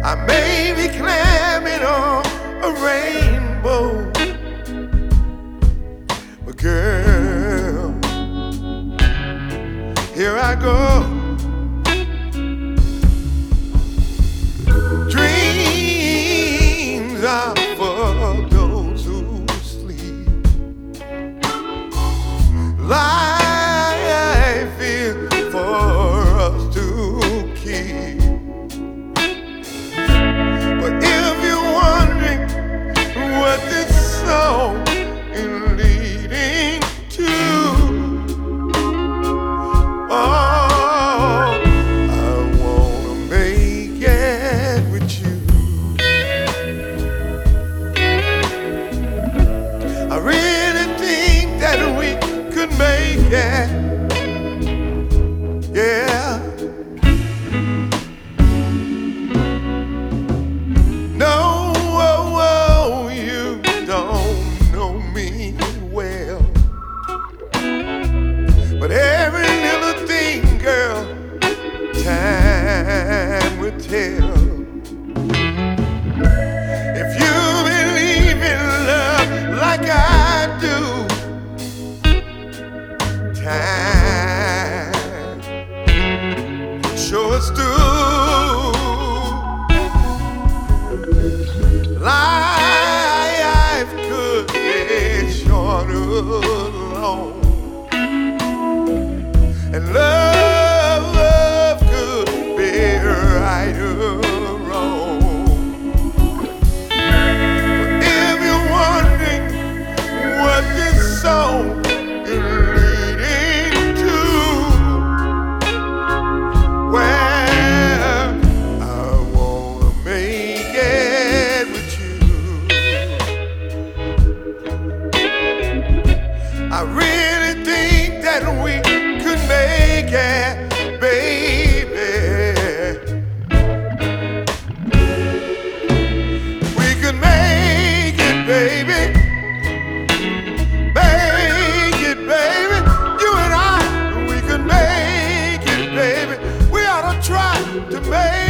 I may be climbing on a rainbow, but girl, here I go. Dreams are for those who sleep. Life is for us to keep. But if you're wondering what this song is leading to, oh, I wanna make it with you. I really think that we could make it, yeah. No, oh, oh, you don't know me well, but every little thing, girl, time will tell. If you believe in love like I do, time sure us do. Life could be short alone, and love could be right or wrong. But if you're wondering what this song is leading to, well, I wanna make it with you. I really think that we could make it, baby. We could make it, baby. Make it, baby. You and I, we could make it, baby. We ought to try to make